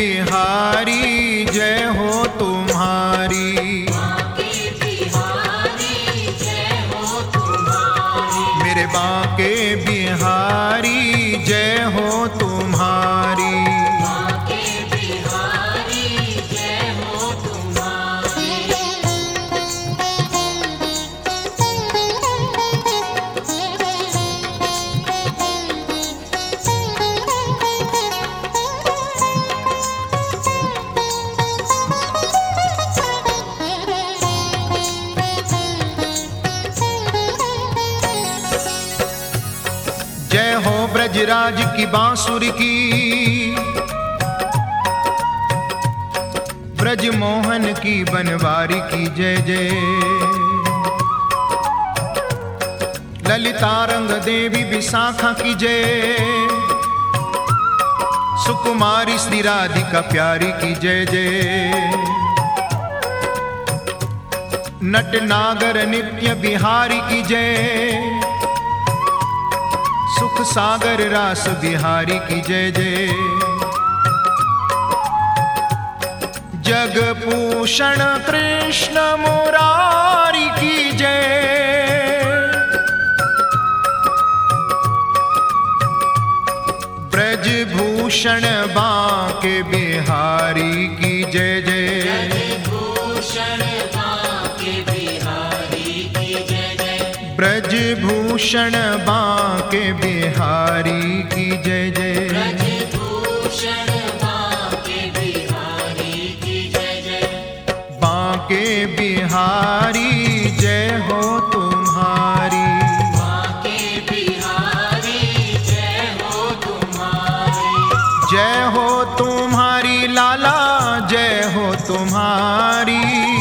बिहारी जय हो तुम्हारी। मेरे बांके बिहारी जय हो तुम्हारी। जय हो ब्रजराज की बांसुरी की, ब्रज मोहन की बनवारी की जय जय। ललिता रंग देवी विशाखा की जय, सुकुमारी श्री राधिका प्यारी की जय जय। नट नागर नित्य बिहारी की जय, सुख सागर रास बिहारी की जय जय। जग पूषण कृष्ण मुरारी की जय, ब्रज भूषण बांके बिहारी की जय जय। ब्रज भूषण बांके बिहारी की जय जय। बांके बिहारी जय हो तुम्हारी। जय हो तुम्हारी लाला जय हो तुम्हारी।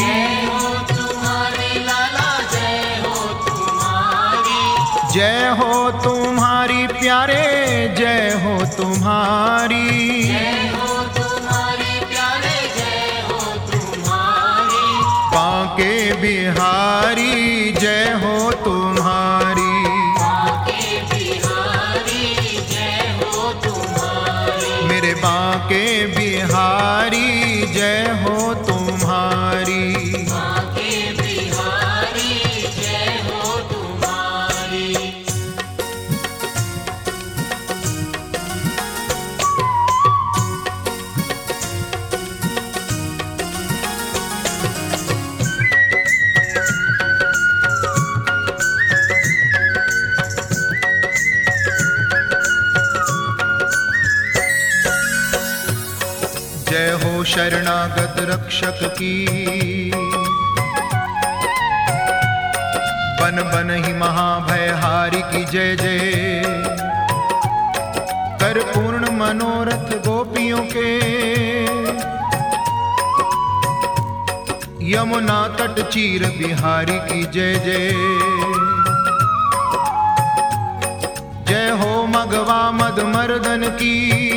जय हो तुम्हारी प्यारे जय हो तुम्हारी। बांके बिहारी जय हो तुम्हारी। मेरे बांके बिहारी जय हो तुम्हारी। जय हो शरणागत रक्षक की, बन बन ही महाभयहारी की जय जय। कर पूर्ण मनोरथ गोपियों के, यमुना तट चीर बिहारी की जय जय। जय हो मगवा मद मर्दन की,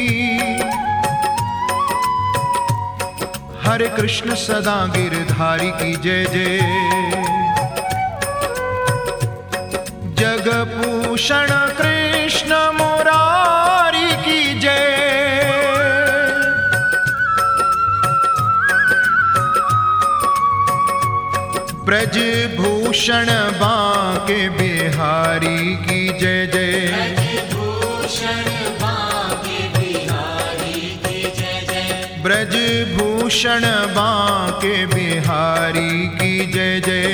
हरे कृष्ण सदा गिरधारी की जय जय। जग पूषण कृष्ण मुरारी की जय। ब्रज भूषण बांके बिहारी की जय जय। ब्रज भूषण बांके बिहारी की जय जय।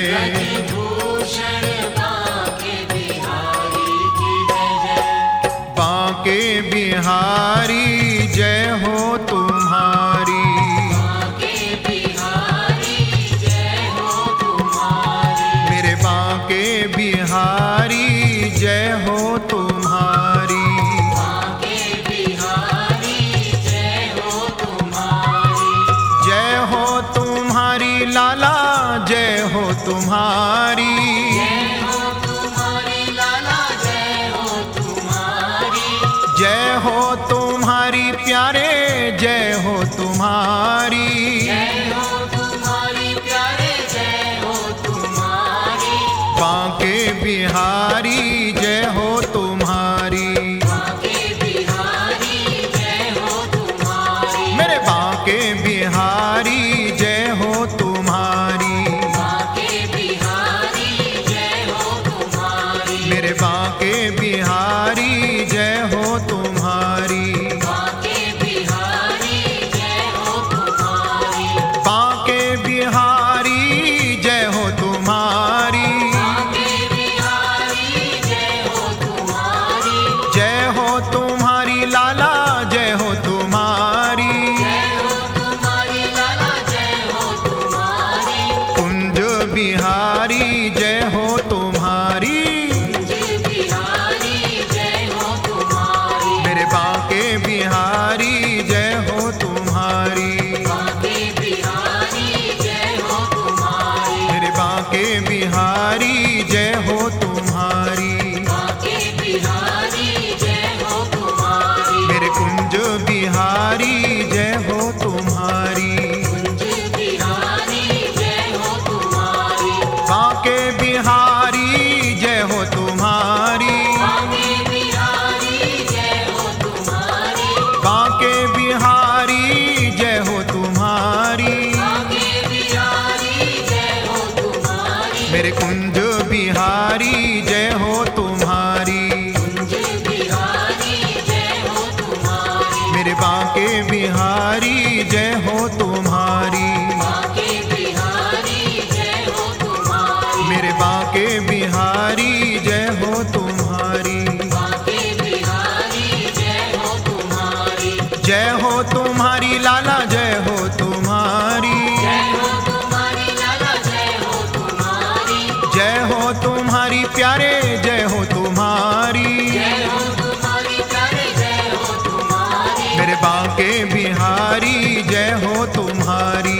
बांके बिहारी जय हो तुम्हारी। मेरे बांके बिहारी जय हो तुम्हारी। जय हो तुम्हारी लाला जय हो तुम्हारी। जय हो तुम्हारी प्यारे जय हो तुम्हारी। बांके बिहारी जय हो तुम्हारी। मेरे बिहारी जय हो तुम्हारी, मेरे बांके बिहारी जय हो तुम्हारी, मेरे कुंज बिहारी जय हो तुम्हारी, बांके बिहारी जय हो तुम्हारी, बांके बिहारी जय हो तुम्हारी, मेरे कुंज बिहारी जय हो तुम्हारी, मेरे बांके बिहारी जय हो तुम्हारी, मेरे बांके बिहारी जय हो तुम्हारी, जय हो तुम्हारी लाला जय हो तुम्हारी, जय हो तुम्हारी प्यारे जय हो तुम्हारी, मेरे बांके बिहारी जय हो तुम्हारी,